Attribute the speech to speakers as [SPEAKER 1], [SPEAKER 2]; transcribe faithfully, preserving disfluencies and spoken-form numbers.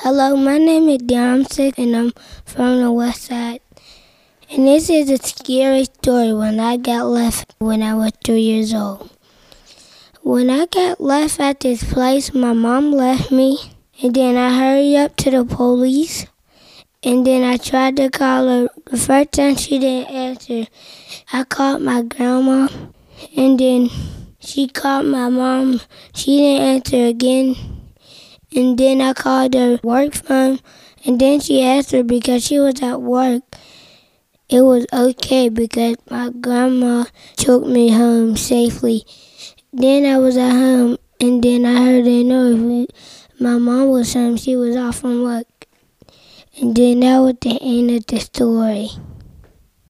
[SPEAKER 1] Hello, my name is Dion. I'm six and I'm from the west side. And this is a scary story when I got left when I was three years old. When I got left at this place, my mom left me. And then I hurried up to the police. And then I tried to call her. The first time she didn't answer, I called my grandma. And then she called my mom. She didn't answer again. And then I called her work phone, and then she answered because she was at work. It was okay because my grandma took me home safely. Then I was at home, and then I heard a noise. My mom was home. She was off from work. And then that was the end of the story.